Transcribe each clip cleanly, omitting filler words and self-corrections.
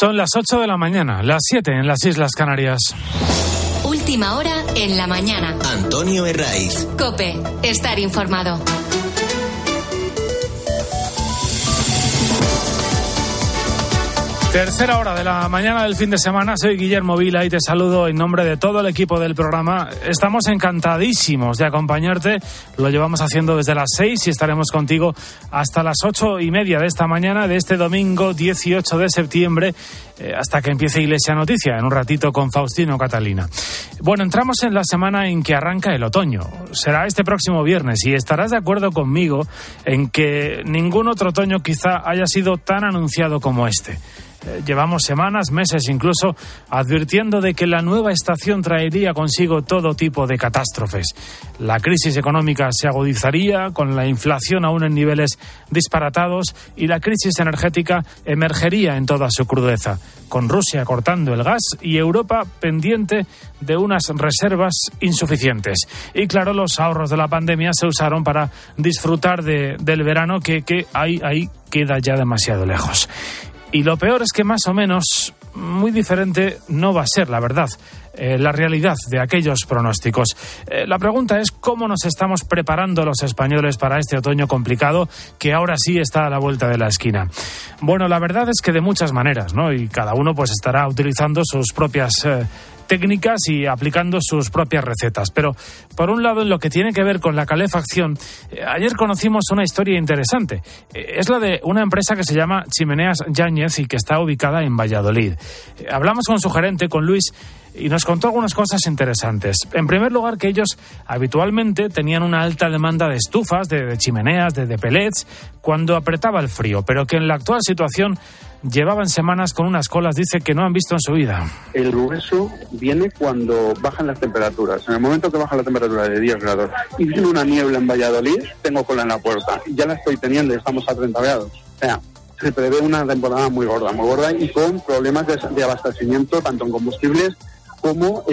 Son las 8 de la mañana, las 7 en las Islas Canarias. Última hora en la mañana. Antonio Herraiz. COPE, estar informado. Tercera hora de la mañana del fin de semana. Soy Guillermo Vila y te saludo en nombre de todo el equipo del programa. Estamos encantadísimos de acompañarte. Lo llevamos haciendo desde las 6 y estaremos contigo hasta las 8:30 de esta mañana, de este domingo 18 de septiembre, hasta que empiece Iglesia Noticia, en un ratito con Faustino Catalina. Bueno, entramos en la semana en que arranca el otoño. Será este próximo viernes y estarás de acuerdo conmigo en que ningún otro otoño quizá haya sido tan anunciado como este. Llevamos semanas, meses incluso, advirtiendo de que la nueva estación traería consigo todo tipo de catástrofes. La crisis económica se agudizaría, con la inflación aún en niveles disparatados, y la crisis energética emergería en toda su crudeza, con Rusia cortando el gas y Europa pendiente de unas reservas insuficientes. Y claro, los ahorros de la pandemia se usaron para disfrutar del verano que ahí queda ya demasiado lejos. Y lo peor es que más o menos muy diferente no va a ser, la verdad, la realidad de aquellos pronósticos. La pregunta es cómo nos estamos preparando los españoles para este otoño complicado que ahora sí está a la vuelta de la esquina. Bueno, la verdad es que de muchas maneras, ¿no? Y cada uno pues estará utilizando sus propias técnicas y aplicando sus propias recetas. Pero, por un lado, en lo que tiene que ver con la calefacción, ayer conocimos una historia interesante. Es la de una empresa que se llama Chimeneas Yáñez y que está ubicada en Valladolid. Hablamos con su gerente, con Luis, y nos contó algunas cosas interesantes. En primer lugar, que ellos habitualmente tenían una alta demanda de estufas, de chimeneas, de pellets, cuando apretaba el frío, pero que en la actual situación llevaban semanas con unas colas, dice, que no han visto en su vida. El grueso viene cuando bajan las temperaturas. En el momento que baja la temperatura de 10 grados y viene una niebla en Valladolid, tengo cola en la puerta. Ya la estoy teniendo y estamos a 30 grados. O sea, se prevé una temporada muy gorda y con problemas de abastecimiento tanto en combustibles como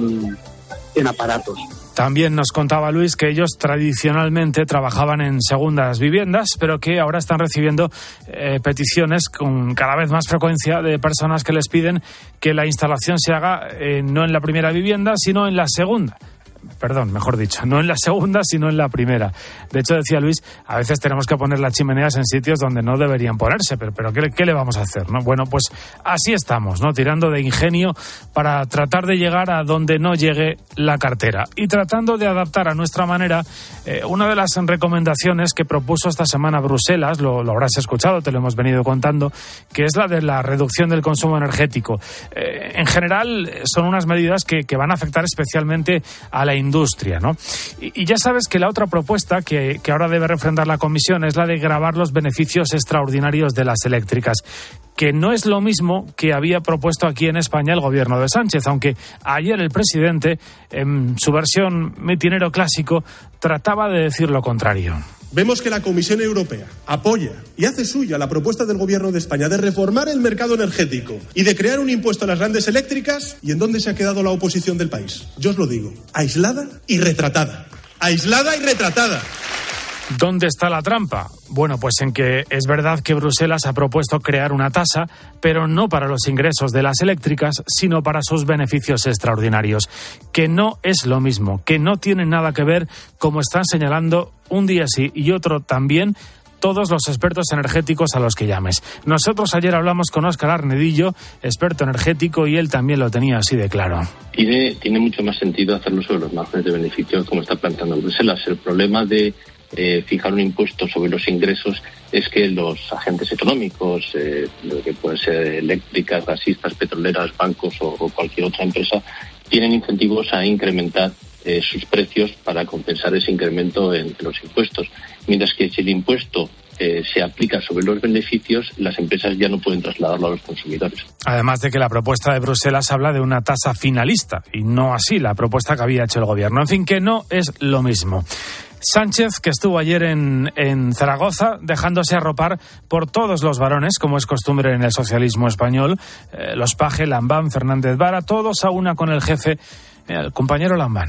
en aparatos. También nos contaba Luis que ellos tradicionalmente trabajaban en segundas viviendas, pero que ahora están recibiendo peticiones con cada vez más frecuencia de personas que les piden que la instalación se haga no en la primera vivienda, sino en la segunda. Perdón, mejor dicho, no en la segunda, sino en la primera. De hecho, decía Luis, a veces tenemos que poner las chimeneas en sitios donde no deberían ponerse, pero ¿qué le vamos a hacer, no? Bueno, pues así estamos, ¿no? Tirando de ingenio para tratar de llegar a donde no llegue la cartera y tratando de adaptar a nuestra manera una de las recomendaciones que propuso esta semana Bruselas, lo habrás escuchado, te lo hemos venido contando, que es la de la reducción del consumo energético. En general, son unas medidas que van a afectar especialmente a la industria, ¿no? Y ya sabes que la otra propuesta que ahora debe refrendar la Comisión es la de gravar los beneficios extraordinarios de las eléctricas, que no es lo mismo que había propuesto aquí en España el gobierno de Sánchez, aunque ayer el presidente, en su versión mitinero clásico, trataba de decir lo contrario. Vemos que la Comisión Europea apoya y hace suya la propuesta del Gobierno de España de reformar el mercado energético y de crear un impuesto a las grandes eléctricas. ¿Y en dónde se ha quedado la oposición del país? Yo os lo digo, aislada y retratada. Aislada y retratada. ¿Dónde está la trampa? Bueno, pues en que es verdad que Bruselas ha propuesto crear una tasa, pero no para los ingresos de las eléctricas, sino para sus beneficios extraordinarios, que no es lo mismo, que no tiene nada que ver, como están señalando un día sí y otro también todos los expertos energéticos a los que llames. Nosotros ayer hablamos con Óscar Arnedillo, experto energético, y él también lo tenía así de claro. Tiene mucho más sentido hacerlo sobre los márgenes de beneficio, como está planteando Bruselas. El problema de fijar un impuesto sobre los ingresos es que los agentes económicos, lo que pueden ser eléctricas, gasistas, petroleras, bancos o cualquier otra empresa, tienen incentivos a incrementar sus precios para compensar ese incremento en los impuestos. Mientras que si el impuesto se aplica sobre los beneficios, las empresas ya no pueden trasladarlo a los consumidores. Además de que la propuesta de Bruselas habla de una tasa finalista y no así la propuesta que había hecho el gobierno. En fin, que no es lo mismo. Sánchez, que estuvo ayer en Zaragoza, dejándose arropar por todos los varones, como es costumbre en el socialismo español, los Paje, Lambán, Fernández Vara, todos a una con el jefe, el compañero Lambán.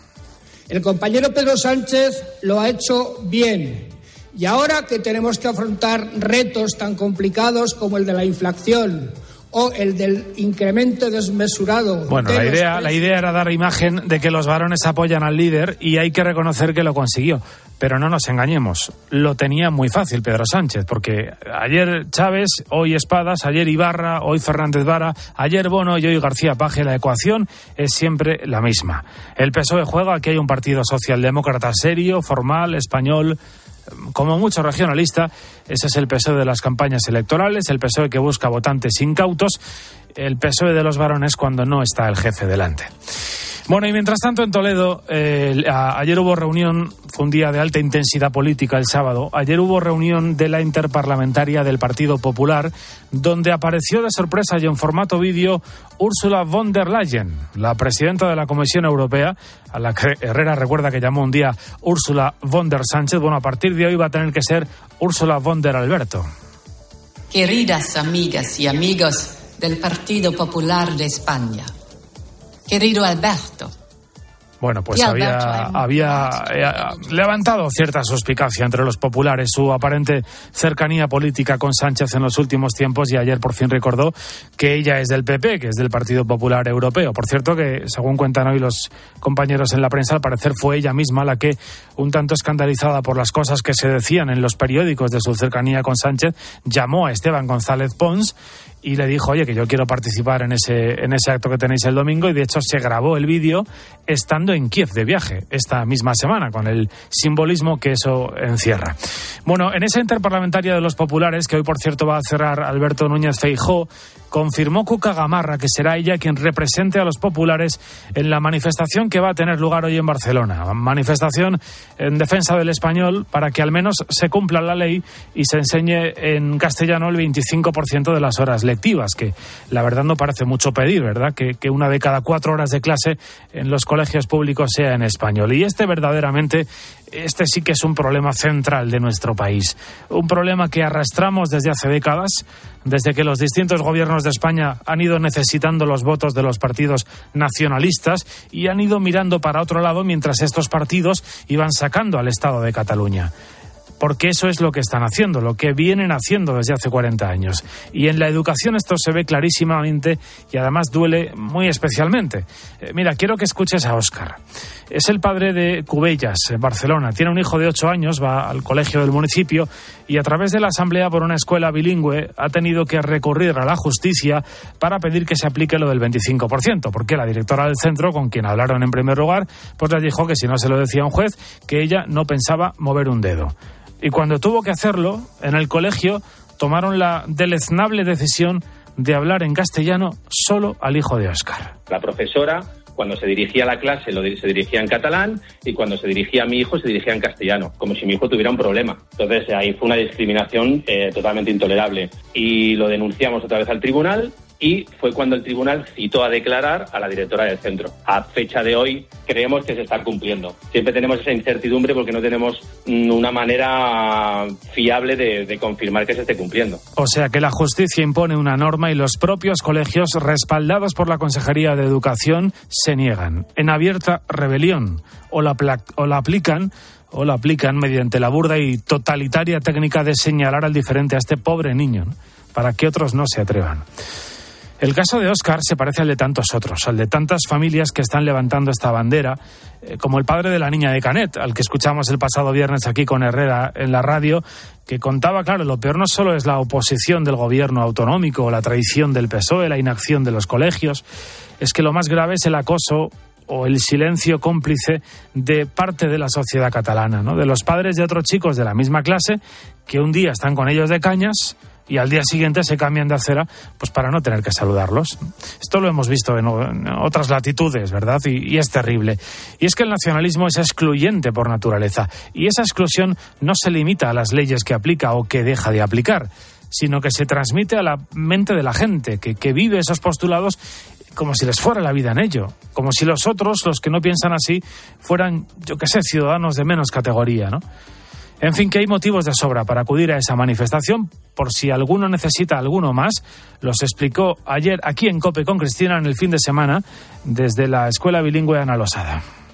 El compañero Pedro Sánchez lo ha hecho bien. Y ahora que tenemos que afrontar retos tan complicados como el de la inflación o el del incremento desmesurado. Bueno, la idea era dar imagen de que los varones apoyan al líder y hay que reconocer que lo consiguió. Pero no nos engañemos, lo tenía muy fácil Pedro Sánchez, porque ayer Chávez, hoy Espadas, ayer Ibarra, hoy Fernández Vara, ayer Bono y hoy García Paje. La ecuación es siempre la misma. El PSOE juega que hay un partido socialdemócrata serio, formal, español, como mucho regionalista. Ese es el PSOE de las campañas electorales, el PSOE que busca votantes incautos, el PSOE de los varones cuando no está el jefe delante. Bueno, y mientras tanto en Toledo, ayer hubo reunión, fue un día de alta intensidad política el sábado, ayer hubo reunión de la Interparlamentaria del Partido Popular, donde apareció de sorpresa y en formato vídeo Ursula von der Leyen, la presidenta de la Comisión Europea, a la que Herrera recuerda que llamó un día Úrsula von der Sánchez. Bueno, a partir de hoy va a tener que ser Úrsula von der Alberto. Queridas amigas y amigos del Partido Popular de España, querido Alberto. Bueno, pues había levantado cierta suspicacia entre los populares su aparente cercanía política con Sánchez en los últimos tiempos, y ayer por fin recordó que ella es del PP, que es del Partido Popular Europeo. Por cierto que, según cuentan hoy los compañeros en la prensa, al parecer fue ella misma la que, un tanto escandalizada por las cosas que se decían en los periódicos de su cercanía con Sánchez, llamó a Esteban González Pons y le dijo, oye, que yo quiero participar en ese acto que tenéis el domingo, y de hecho se grabó el vídeo estando en Kiev de viaje esta misma semana, con el simbolismo que eso encierra. Bueno, en esa interparlamentaria de los populares, que hoy por cierto va a cerrar Alberto Núñez Feijóo, confirmó Cuca Gamarra que será ella quien represente a los populares en la manifestación que va a tener lugar hoy en Barcelona. Manifestación en defensa del español para que al menos se cumpla la ley y se enseñe en castellano el 25% de las horas lectivas, que la verdad no parece mucho pedir, ¿verdad? Que una de cada 4 horas de clase en los colegios públicos sea en español. Y verdaderamente, este sí que es un problema central de nuestro país. Un problema que arrastramos desde hace décadas, desde que los distintos gobiernos de España han ido necesitando los votos de los partidos nacionalistas y han ido mirando para otro lado mientras estos partidos iban sacando al Estado de Cataluña. Porque eso es lo que están haciendo, lo que vienen haciendo desde hace 40 años. Y en la educación esto se ve clarísimamente y además duele muy especialmente. Mira, quiero que escuches a Óscar. Es el padre de Cubellas, en Barcelona. Tiene un hijo de 8 años, va al colegio del municipio y a través de la asamblea por una escuela bilingüe ha tenido que recurrir a la justicia para pedir que se aplique lo del 25%, porque la directora del centro, con quien hablaron en primer lugar, pues les dijo que si no se lo decía un juez, que ella no pensaba mover un dedo. Y cuando tuvo que hacerlo, en el colegio tomaron la deleznable decisión de hablar en castellano solo al hijo de Óscar. La profesora, cuando se dirigía a la clase, se dirigía en catalán, y cuando se dirigía a mi hijo, se dirigía en castellano, como si mi hijo tuviera un problema. Entonces ahí fue una discriminación totalmente intolerable. Y lo denunciamos otra vez al tribunal, y fue cuando el tribunal citó a declarar a la directora del centro. A fecha de hoy creemos que se está cumpliendo. Siempre tenemos esa incertidumbre porque no tenemos una manera fiable de confirmar que se esté cumpliendo. O sea que la justicia impone una norma y los propios colegios, respaldados por la Consejería de Educación, se niegan, en abierta rebelión, o la aplican mediante la burda y totalitaria técnica de señalar al diferente, a este pobre niño, ¿no?, para que otros no se atrevan. El caso de Óscar se parece al de tantos otros, al de tantas familias que están levantando esta bandera, como el padre de la niña de Canet, al que escuchamos el pasado viernes aquí con Herrera en la radio, que contaba, claro, lo peor no solo es la oposición del gobierno autonómico o la traición del PSOE, la inacción de los colegios, es que lo más grave es el acoso o el silencio cómplice de parte de la sociedad catalana, ¿no?, de los padres de otros chicos de la misma clase que un día están con ellos de cañas y al día siguiente se cambian de acera pues para no tener que saludarlos. Esto lo hemos visto en otras latitudes, ¿verdad? Y es terrible. Y es que el nacionalismo es excluyente por naturaleza, y esa exclusión no se limita a las leyes que aplica o que deja de aplicar, sino que se transmite a la mente de la gente que vive esos postulados como si les fuera la vida en ello, como si los otros, los que no piensan así, fueran, yo qué sé, ciudadanos de menos categoría, ¿no? En fin, que hay motivos de sobra para acudir a esa manifestación, por si alguno necesita alguno más. Los explicó ayer aquí en COPE con Cristina en el fin de semana desde la Escuela Bilingüe Ana Losada.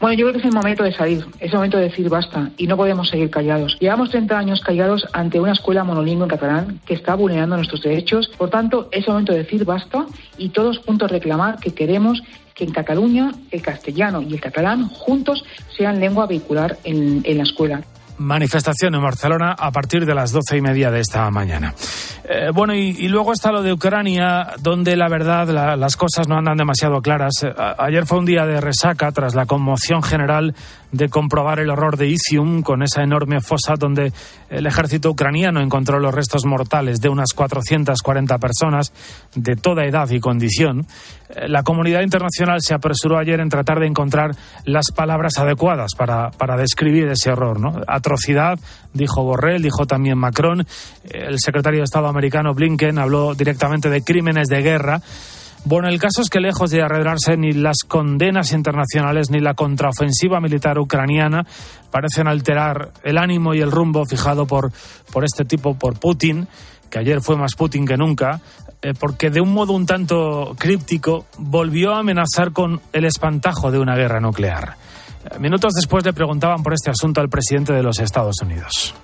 Bueno, yo creo que es el momento de salir, es el momento de decir basta y no podemos seguir callados. Llevamos 30 años callados ante una escuela monolingüe en catalán que está vulnerando nuestros derechos. Por tanto, es el momento de decir basta y todos juntos reclamar que queremos que en Cataluña el castellano y el catalán juntos sean lengua vehicular en la escuela. Manifestación en Barcelona a partir de las 12:30 de esta mañana. Bueno, y luego está lo de Ucrania, donde la verdad las cosas no andan demasiado claras. Ayer fue un día de resaca tras la conmoción general de comprobar el horror de Izium, con esa enorme fosa donde el ejército ucraniano encontró los restos mortales de unas 440 personas de toda edad y condición. La comunidad internacional se apresuró ayer en tratar de encontrar las palabras adecuadas para describir ese horror, ¿no? Atrocidad, dijo Borrell, dijo también Macron. El secretario de Estado americano Blinken habló directamente de crímenes de guerra. Bueno, el caso es que lejos de arredrarse ni las condenas internacionales ni la contraofensiva militar ucraniana parecen alterar el ánimo y el rumbo fijado por este tipo, por Putin, que ayer fue más Putin que nunca, porque de un modo un tanto críptico volvió a amenazar con el espantajo de una guerra nuclear. Minutos después le preguntaban por este asunto al presidente de los Estados Unidos.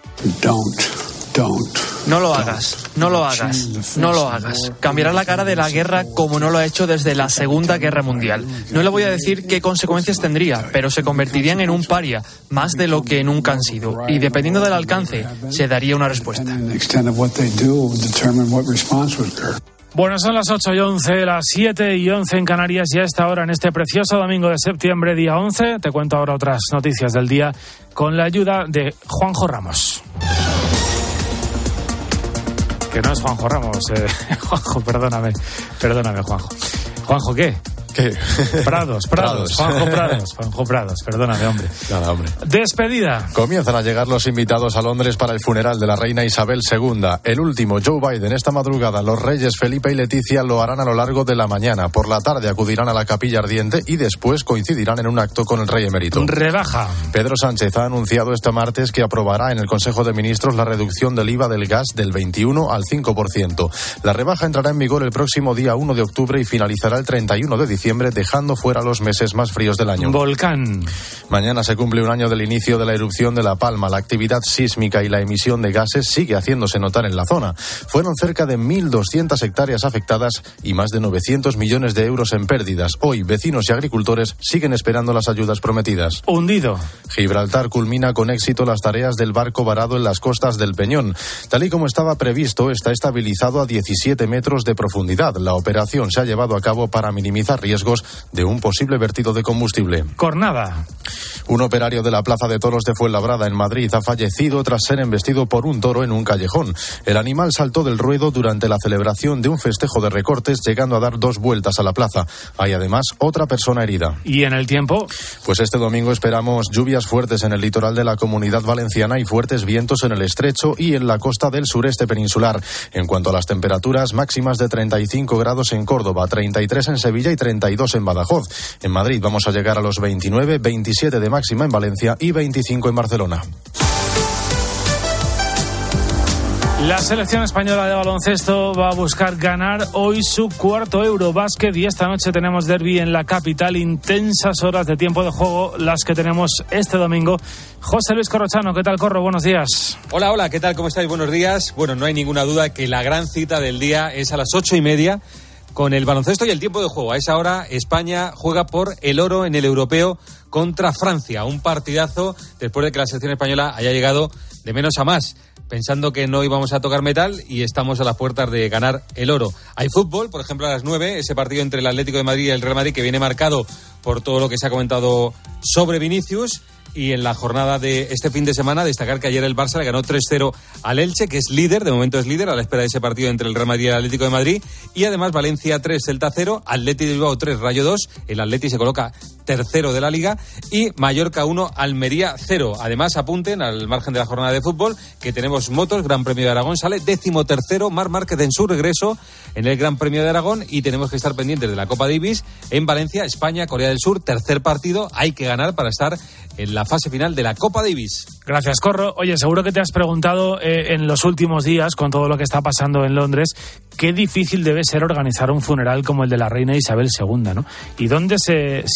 No lo hagas, no lo hagas, no lo hagas. Cambiará la cara de la guerra como no lo ha hecho desde la Segunda Guerra Mundial. No le voy a decir qué consecuencias tendría, pero se convertirían en un paria, más de lo que nunca han sido. Y dependiendo del alcance, se daría una respuesta. Bueno, son las 8:11, las 7:11 en Canarias, y a esta hora, en este precioso domingo de septiembre, día 11, te cuento ahora otras noticias del día con la ayuda de Juanjo Ramos. Que no es Juanjo Ramos, Juanjo, perdóname, Juanjo. ¿Juanjo qué? ¿Qué? Prados. Juanjo Prados, perdóname, hombre. Nada, hombre. Despedida. Comienzan a llegar los invitados a Londres para el funeral de la reina Isabel II. El último, Joe Biden, esta madrugada. Los reyes Felipe y Leticia lo harán a lo largo de la mañana. Por la tarde acudirán a la Capilla Ardiente y después coincidirán en un acto con el rey emérito. Rebaja. Pedro Sánchez ha anunciado este martes que aprobará en el Consejo de Ministros la reducción del IVA del gas del 21 al 5%. La rebaja entrará en vigor el próximo día 1 de octubre y finalizará el 31 de diciembre, dejando fuera los meses más fríos del año. Volcán. Mañana se cumple un año del inicio de la erupción de La Palma. La actividad sísmica y la emisión de gases sigue haciéndose notar en la zona. Fueron cerca de 1.200 hectáreas afectadas y más de 900 millones de euros en pérdidas. Hoy, vecinos y agricultores siguen esperando las ayudas prometidas. Hundido. Gibraltar culmina con éxito las tareas del barco varado en las costas del Peñón. Tal y como estaba previsto, está estabilizado a 17 metros de profundidad. La operación se ha llevado a cabo para minimizar riesgos de un posible vertido de combustible. Cornada. Un operario de la Plaza de Toros de Fuenlabrada, en Madrid, ha fallecido tras ser embestido por un toro en un callejón. El animal saltó del ruedo durante la celebración de un festejo de recortes, llegando a dar 2 vueltas a la plaza. Hay además otra persona herida. ¿Y en el tiempo? Pues este domingo esperamos lluvias fuertes en el litoral de la Comunidad Valenciana y fuertes vientos en el estrecho y en la costa del sureste peninsular. En cuanto a las temperaturas, máximas de 35 grados en Córdoba, 33 en Sevilla y 32 en Badajoz. En Madrid vamos a llegar a los 29, 27 de máxima en Valencia y 25 en Barcelona. La selección española de baloncesto va a buscar ganar hoy su cuarto Eurobásquet y esta noche tenemos derbi en la capital. Intensas horas de tiempo de juego las que tenemos este domingo. José Luis Corrochano, ¿qué tal, Corro? Buenos días. Hola, ¿qué tal? ¿Cómo estáis? Buenos días. Bueno, no hay ninguna duda que la gran cita del día es a las 8:30 con el baloncesto y el tiempo de juego. A esa hora España juega por el oro en el europeo contra Francia. Un partidazo después de que la selección española haya llegado de menos a más, pensando que no íbamos a tocar metal, y estamos a las puertas de ganar el oro. Hay fútbol, por ejemplo, a las 9, ese partido entre el Atlético de Madrid y el Real Madrid, que viene marcado por todo lo que se ha comentado sobre Vinicius. Y en la jornada de este fin de semana, destacar que ayer el Barça le ganó 3-0 al Elche, que es líder, de momento es líder, a la espera de ese partido entre el Real Madrid y el Atlético de Madrid. Y además Valencia 3, Celta 0, Atleti de Bilbao 3, Rayo 2. El Atleti se coloca tercero de la Liga. Y Mallorca 1, Almería 0. Además, apunten, al margen de la jornada de fútbol, que tenemos motos, Gran Premio de Aragón sale 13º, Marc Márquez en su regreso en el Gran Premio de Aragón. Y tenemos que estar pendientes de la Copa Davis en Valencia, España, Corea del Sur, tercer partido. Hay que ganar para estar en la fase final de la Copa Davis. Gracias, Corro. Oye, seguro que te has preguntado en los últimos días, con todo lo que está pasando en Londres, qué difícil debe ser organizar un funeral como el de la reina Isabel II, ¿no? Y dónde se sientan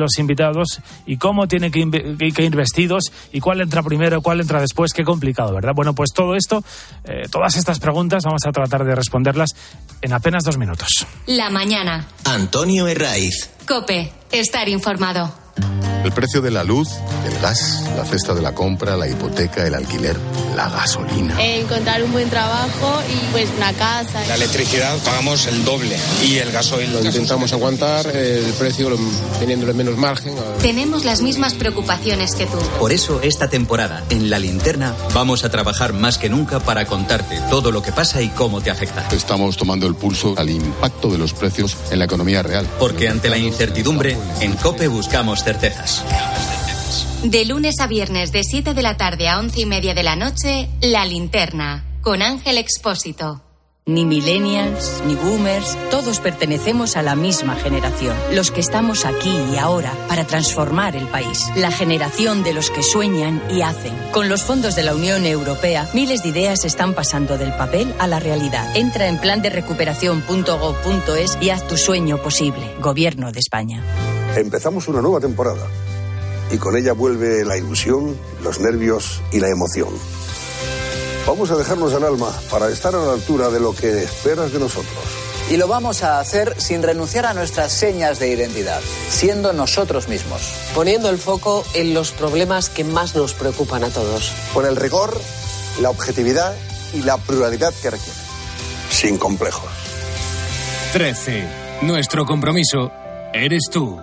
los invitados y cómo tienen que ir vestidos y cuál entra primero, cuál entra después. Qué complicado, ¿verdad? Bueno, pues todo esto, todas estas preguntas vamos a tratar de responderlas en apenas 2 minutos. La mañana. Antonio Herraiz. COPE. Estar informado. El precio de la luz, el gas, la cesta de la compra, la hipoteca, el alquiler, la gasolina. Encontrar un buen trabajo y pues una casa. La electricidad pagamos el doble y el gasoil. Lo intentamos aguantar, el precio teniéndole menos margen. Tenemos las mismas preocupaciones que tú. Por eso esta temporada en La Linterna vamos a trabajar más que nunca para contarte todo lo que pasa y cómo te afecta. Estamos tomando el pulso al impacto de los precios en la economía real. Porque ante la incertidumbre, en COPE buscamos certezas. De lunes a viernes de 7 de la tarde a 11:30 de la noche, La Linterna, con Ángel Expósito. Ni millennials, ni boomers, todos pertenecemos a la misma generación. Los que estamos aquí y ahora para transformar el país. La generación de los que sueñan y hacen. Con los fondos de la Unión Europea, miles de ideas están pasando del papel a la realidad. Entra en planderecuperación.gov.es y haz tu sueño posible. Gobierno de España. Empezamos una nueva temporada y con ella vuelve la ilusión, los nervios y la emoción. Vamos a dejarnos el alma para estar a la altura de lo que esperas de nosotros. Y lo vamos a hacer sin renunciar a nuestras señas de identidad, siendo nosotros mismos. Poniendo el foco en los problemas que más nos preocupan a todos. Con el rigor, la objetividad y la pluralidad que requiere. Sin complejos. 13. Nuestro compromiso eres tú.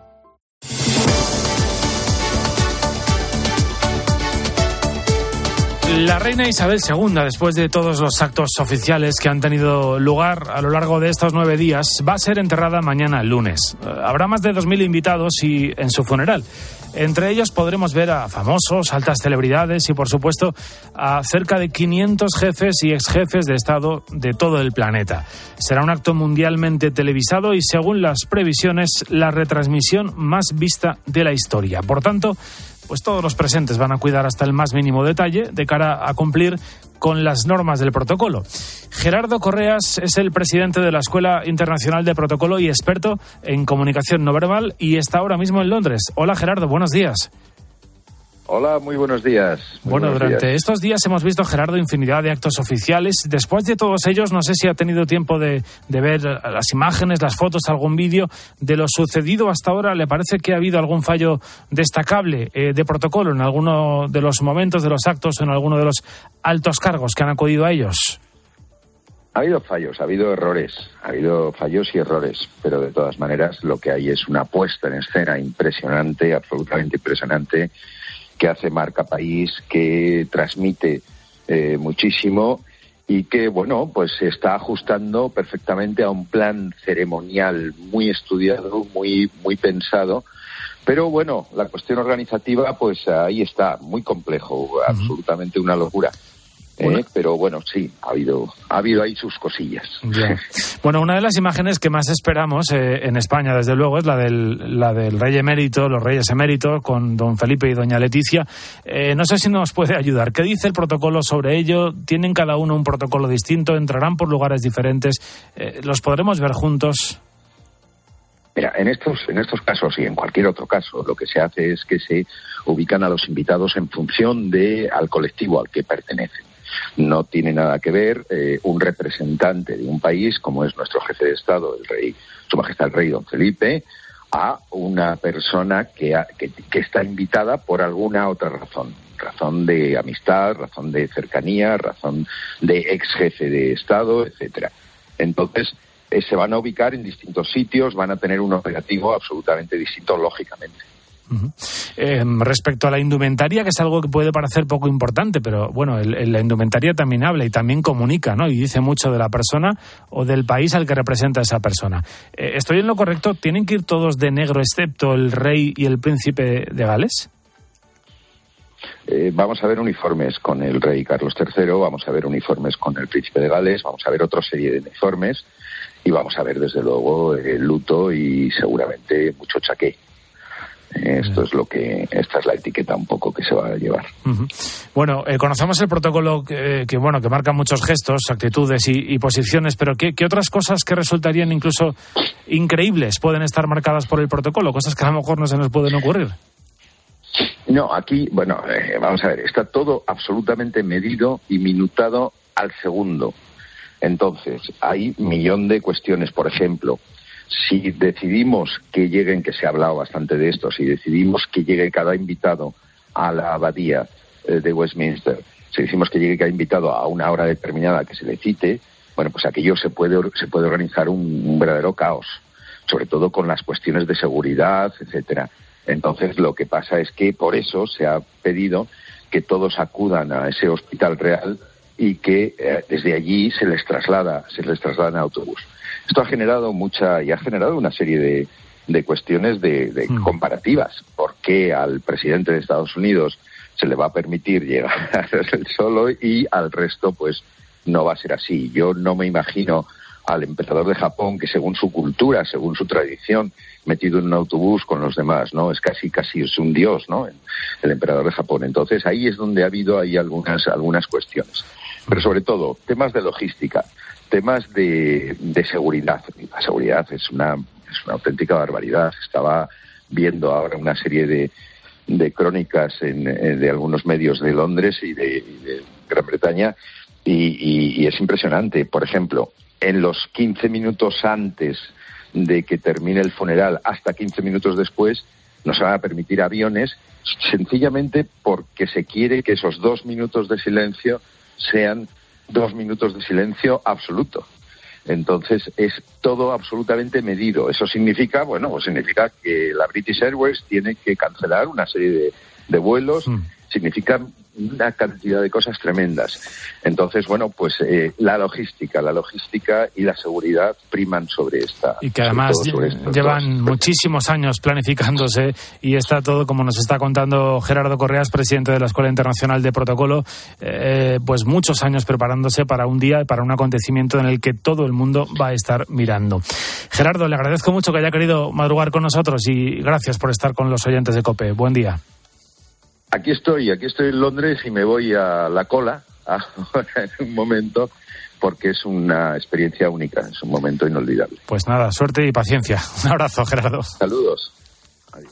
La reina Isabel II, después de todos los actos oficiales que han tenido lugar a lo largo de estos 9 días, va a ser enterrada mañana lunes. Habrá más de 2.000 invitados en su funeral. Entre ellos podremos ver a famosos, altas celebridades y, por supuesto, a cerca de 500 jefes y exjefes de Estado de todo el planeta. Será un acto mundialmente televisado y, según las previsiones, la retransmisión más vista de la historia. Por tanto, pues todos los presentes van a cuidar hasta el más mínimo detalle de cara a cumplir con las normas del protocolo. Gerardo Correas es el presidente de la Escuela Internacional de Protocolo y experto en comunicación no verbal y está ahora mismo en Londres. Hola Gerardo, buenos días. Hola, muy buenos días. Durante estos días hemos visto, Gerardo, infinidad de actos oficiales. Después de todos ellos, no sé si ha tenido tiempo de ver las imágenes, las fotos, algún vídeo de lo sucedido hasta ahora. ¿Le parece que ha habido algún fallo destacable de protocolo en alguno de los momentos de los actos o en alguno de los altos cargos que han acudido a ellos? Ha habido fallos, ha habido errores, ha habido fallos y errores, pero de todas maneras lo que hay es una puesta en escena impresionante, absolutamente impresionante, que hace marca país, que transmite muchísimo y que, bueno, pues se está ajustando perfectamente a un plan ceremonial muy estudiado, muy pensado. Pero bueno, la cuestión organizativa, pues ahí está, muy complejo, absolutamente una locura. Pero bueno, sí, ha habido ahí sus cosillas. Bien. Bueno, una de las imágenes que más esperamos en España, desde luego, es la del rey emérito, los reyes eméritos, con don Felipe y doña Leticia. No sé si nos puede ayudar. ¿Qué dice el protocolo sobre ello? ¿Tienen cada uno un protocolo distinto? ¿Entrarán por lugares diferentes? ¿Los podremos ver juntos? Mira, en estos casos y en cualquier otro caso, lo que se hace es que se ubican a los invitados en función al colectivo al que pertenecen. No tiene nada que ver un representante de un país, como es nuestro jefe de Estado, el rey, Su Majestad el Rey Don Felipe, a una persona que está invitada por alguna otra razón de amistad, razón de cercanía, razón de ex jefe de Estado, etcétera. Entonces, se van a ubicar en distintos sitios, van a tener un operativo absolutamente distinto, lógicamente. Respecto a la indumentaria, que es algo que puede parecer poco importante, pero bueno, la indumentaria también habla y también comunica, ¿no? Y dice mucho de la persona o del país al que representa esa persona. ¿Estoy en lo correcto? ¿Tienen que ir todos de negro excepto el rey y el príncipe de Gales? Vamos a ver uniformes con el rey Carlos III, vamos a ver uniformes con el príncipe de Gales, vamos a ver otra serie de uniformes y vamos a ver desde luego el luto y seguramente mucho chaqué. Esta es la etiqueta un poco que se va a llevar. Uh-huh. Bueno, conocemos el protocolo que marca muchos gestos, actitudes y posiciones, pero ¿qué otras cosas que resultarían incluso increíbles pueden estar marcadas por el protocolo, cosas que a lo mejor no se nos pueden ocurrir. No, aquí, bueno, vamos a ver, está todo absolutamente medido y minutado al segundo. Entonces, hay un millón de cuestiones. Por ejemplo, si decidimos que lleguen, que se ha hablado bastante de esto, si decidimos que llegue cada invitado a la abadía de Westminster, si decimos que llegue cada invitado a una hora determinada que se le cite, bueno, pues aquello se puede organizar un verdadero caos, sobre todo con las cuestiones de seguridad, etcétera. Entonces, lo que pasa es que por eso se ha pedido que todos acudan a ese hospital real y que desde allí se les traslada en autobús. Esto ha generado una serie de cuestiones de comparativas. ¿Por qué al presidente de Estados Unidos se le va a permitir llegar él solo y al resto pues no va a ser así? Yo no me imagino al emperador de Japón, que según su cultura, según su tradición, metido en un autobús con los demás, ¿no? Es casi es un dios, ¿no? El emperador de Japón. Entonces ahí es donde ha habido algunas cuestiones. Pero sobre todo, temas de logística, temas de seguridad. La seguridad es una auténtica barbaridad. Estaba viendo ahora una serie de crónicas de algunos medios de Londres y de Gran Bretaña y es impresionante. Por ejemplo, en los 15 minutos antes de que termine el funeral hasta 15 minutos después no se van a permitir aviones, sencillamente porque se quiere que esos 2 minutos de silencio sean 2 minutos de silencio absoluto. Entonces es todo absolutamente medido. Eso significa, significa que la British Airways tiene que cancelar una serie de vuelos, significa una cantidad de cosas tremendas. Entonces, la logística y la seguridad priman sobre esta. Y que además llevan muchísimos años planificándose y está todo, como nos está contando Gerardo Correas, presidente de la Escuela Internacional de Protocolo, pues muchos años preparándose para un día, para un acontecimiento en el que todo el mundo va a estar mirando. Gerardo, le agradezco mucho que haya querido madrugar con nosotros y gracias por estar con los oyentes de COPE. Buen día. Aquí estoy en Londres y me voy a la cola en un momento porque es una experiencia única, es un momento inolvidable. Pues nada, suerte y paciencia. Un abrazo, Gerardo. Saludos. Adiós.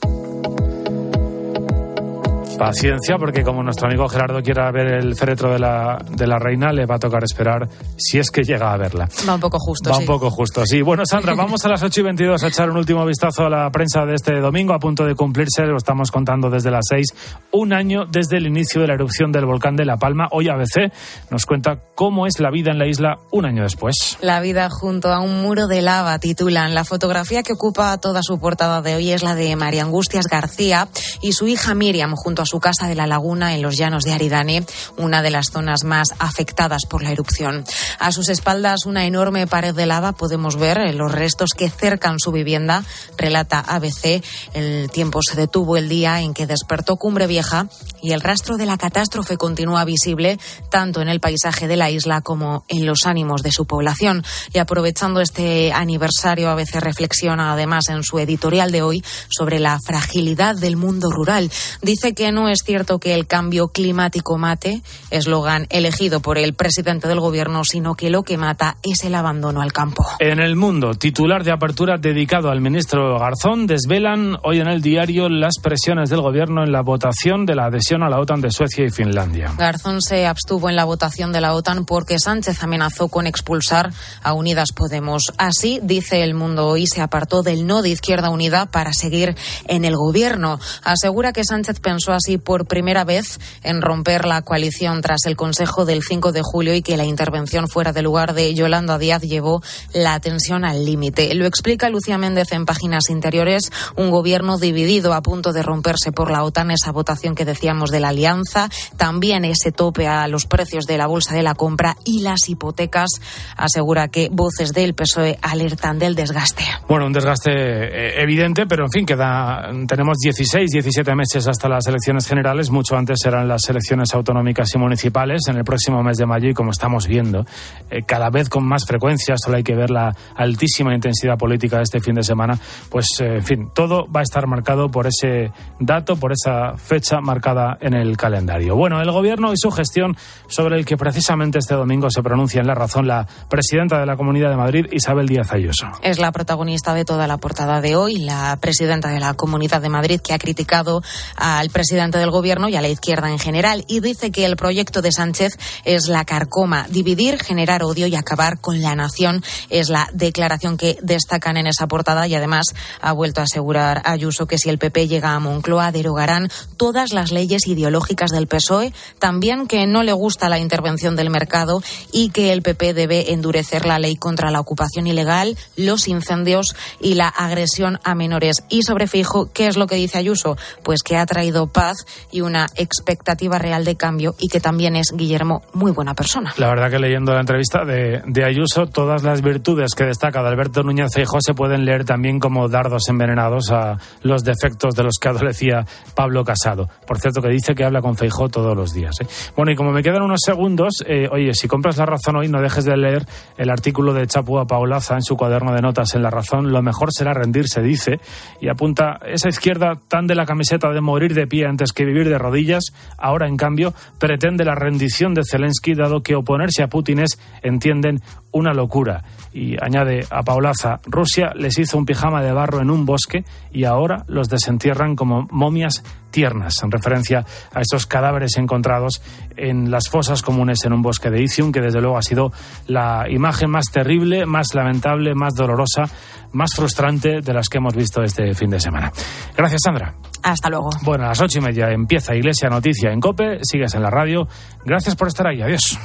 Paciencia, porque como nuestro amigo Gerardo quiera ver el féretro de la reina, le va a tocar esperar si es que llega a verla. Va un poco justo, Va un poco justo, sí. Bueno, Sandra, vamos a las 8:22 a echar un último vistazo a la prensa de este domingo, a punto de cumplirse, lo estamos contando desde las 6, un año desde el inicio de la erupción del volcán de La Palma. Hoy ABC nos cuenta cómo es la vida en la isla un año después. La vida junto a un muro de lava, titulan. La fotografía que ocupa toda su portada de hoy es la de María Angustias García y su hija Miriam junto a su casa de La Laguna en los llanos de Aridane, una de las zonas más afectadas por la erupción. A sus espaldas una enorme pared de lava, podemos ver los restos que cercan su vivienda, relata ABC. El tiempo se detuvo el día en que despertó Cumbre Vieja y el rastro de la catástrofe continúa visible tanto en el paisaje de la isla como en los ánimos de su población. Y aprovechando este aniversario, ABC reflexiona además en su editorial de hoy sobre la fragilidad del mundo rural. Dice que no es cierto que el cambio climático mate, eslogan elegido por el presidente del gobierno, sino que lo que mata es el abandono al campo. En El Mundo, titular de apertura dedicado al ministro Garzón, desvelan hoy en el diario las presiones del gobierno en la votación de la adhesión a la OTAN de Suecia y Finlandia. Garzón se abstuvo en la votación de la OTAN porque Sánchez amenazó con expulsar a Unidas Podemos. Así, dice El Mundo hoy, se apartó del no de Izquierda Unida para seguir en el gobierno. Asegura que Sánchez pensó así por primera vez en romper la coalición tras el Consejo del 5 de julio y que la intervención fuera de lugar de Yolanda Díaz llevó la tensión al límite. Lo explica Lucía Méndez en Páginas Interiores, un gobierno dividido a punto de romperse por la OTAN, esa votación que decíamos de la alianza, también ese tope a los precios de la bolsa de la compra y las hipotecas. Asegura que voces del PSOE alertan del desgaste. Bueno, un desgaste evidente, pero en fin, tenemos 16, 17 meses hasta las elecciones elecciones generales, mucho antes serán las elecciones autonómicas y municipales en el próximo mes de mayo, y como estamos viendo, cada vez con más frecuencia, solo hay que ver la altísima intensidad política de este fin de semana, pues en fin, todo va a estar marcado por ese dato, por esa fecha marcada en el calendario. Bueno, el Gobierno y su gestión, sobre el que precisamente este domingo se pronuncia en La Razón la presidenta de la Comunidad de Madrid, Isabel Díaz Ayuso. Es la protagonista de toda la portada de hoy, la presidenta de la Comunidad de Madrid, que ha criticado al presidente del Gobierno y a la izquierda en general, y dice que el proyecto de Sánchez es la carcoma, dividir, generar odio y acabar con la nación. Es la declaración que destacan en esa portada, y además ha vuelto a asegurar Ayuso que si el PP llega a Moncloa derogarán todas las leyes ideológicas del PSOE, también que no le gusta la intervención del mercado y que el PP debe endurecer la ley contra la ocupación ilegal, los incendios y la agresión a menores. Y sobre Feijóo, ¿qué es lo que dice Ayuso? Pues que ha traído paz y una expectativa real de cambio, y que también es, Guillermo, muy buena persona. La verdad que leyendo la entrevista de Ayuso, todas las virtudes que destaca de Alberto Núñez Feijóo se pueden leer también como dardos envenenados a los defectos de los que adolecía Pablo Casado. Por cierto, que dice que habla con Feijóo todos los días. Bueno, y como me quedan unos segundos, oye, si compras La Razón hoy, no dejes de leer el artículo de Chapu Apaolaza en su cuaderno de notas en La Razón. Lo mejor será rendirse, dice, y apunta: esa izquierda tan de la camiseta de morir de pie antes que vivir de rodillas, ahora en cambio pretende la rendición de Zelensky, dado que oponerse a Putin es, entienden, una locura. Y añade Apaolaza: Rusia les hizo un pijama de barro en un bosque y ahora los desentierran como momias tiernas, en referencia a estos cadáveres encontrados en las fosas comunes en un bosque de Izium, que desde luego ha sido la imagen más terrible, más lamentable, más dolorosa, más frustrante de las que hemos visto este fin de semana. Gracias, Sandra. Hasta luego. Bueno, a las 8:30 empieza Iglesia Noticia en COPE, sigues en la radio. Gracias por estar ahí, adiós.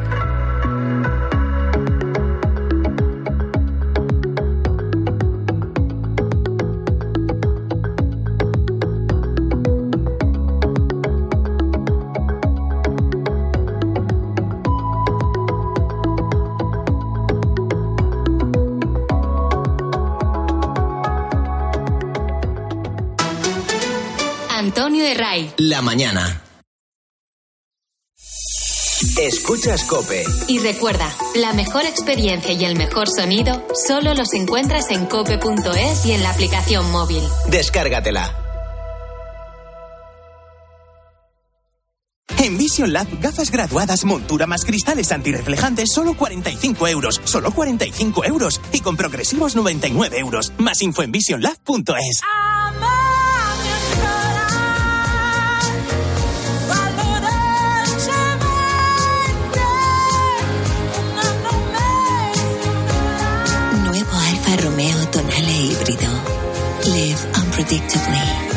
Antonio de Ray. La mañana. Escuchas COPE. Y recuerda, la mejor experiencia y el mejor sonido solo los encuentras en cope.es y en la aplicación móvil. Descárgatela. En Vision Lab, gafas graduadas, montura más cristales antirreflejantes, solo 45 euros. Solo 45 euros. Y con progresivos 99 euros. Más info en visionlab.es. Romeo Tonale híbrido. Live unpredictably.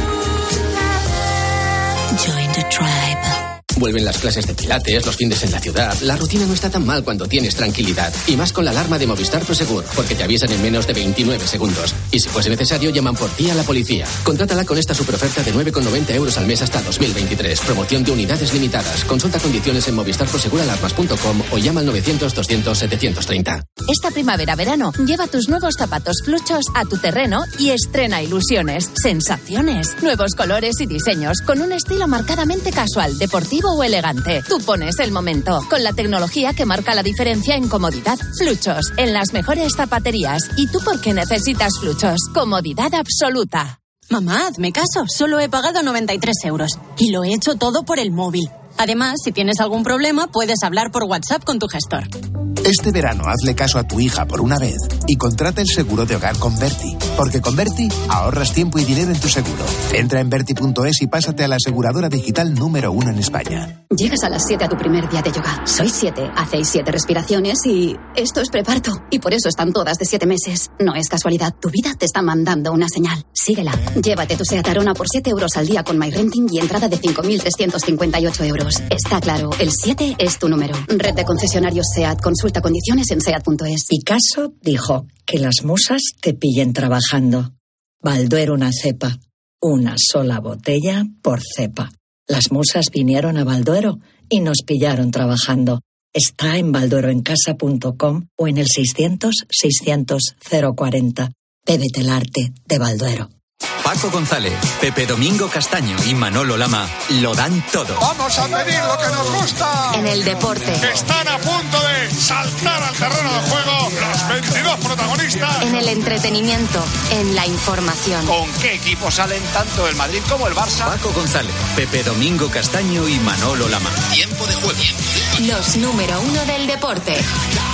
Join the tribe. Vuelven las clases de pilates, los fines en la ciudad. La rutina no está tan mal cuando tienes tranquilidad. Y más con la alarma de Movistar Prosegur, porque te avisan en menos de 29 segundos. Y si fuese necesario, llaman por ti a la policía. Contrátala con esta superoferta de 9,90 euros al mes hasta 2023. Promoción de unidades limitadas. Consulta condiciones en movistarproseguralarmas.com o llama al 900-200-730. Esta primavera-verano, lleva tus nuevos zapatos fluchos a tu terreno y estrena ilusiones, sensaciones, nuevos colores y diseños, con un estilo marcadamente casual, deportivo o elegante. Tú pones el momento, con la tecnología que marca la diferencia en comodidad. Fluchos, en las mejores zapaterías. ¿Y tú por qué necesitas Fluchos? Comodidad absoluta. Mamá, hazme caso, solo he pagado 93 euros. Y lo he hecho todo por el móvil. Además, si tienes algún problema, puedes hablar por WhatsApp con tu gestor. Este verano hazle caso a tu hija por una vez y contrata el seguro de hogar con Berti. Porque con Berti ahorras tiempo y dinero en tu seguro. Entra en Berti.es y pásate a la aseguradora digital número 1 en España. Llegas a las 7 a tu primer día de yoga. Sois 7, hacéis 7 respiraciones y esto es preparto. Y por eso están todas de 7 meses. No es casualidad, tu vida te está mandando una señal. Síguela. Llévate tu Seat Arona por 7 euros al día con MyRenting y entrada de 5.358 euros. Está claro, el 7 es tu número. Red de concesionarios Seat. Consulta condiciones en seat.es. Picasso dijo que las musas te pillen trabajando. Balduero una cepa. Una sola botella por cepa. Las musas vinieron a Balduero y nos pillaron trabajando. Está en baldueroencasa.com o en el 600 600 040. Bébete el arte de Balduero. Paco González, Pepe Domingo Castaño y Manolo Lama lo dan todo. Vamos a pedir lo que nos gusta. En el deporte. Están a punto de saltar al terreno de juego los 22 protagonistas. En el entretenimiento, en la información. ¿Con qué equipos salen tanto el Madrid como el Barça? Paco González, Pepe Domingo Castaño y Manolo Lama. Tiempo de juego. Los número 1 del deporte.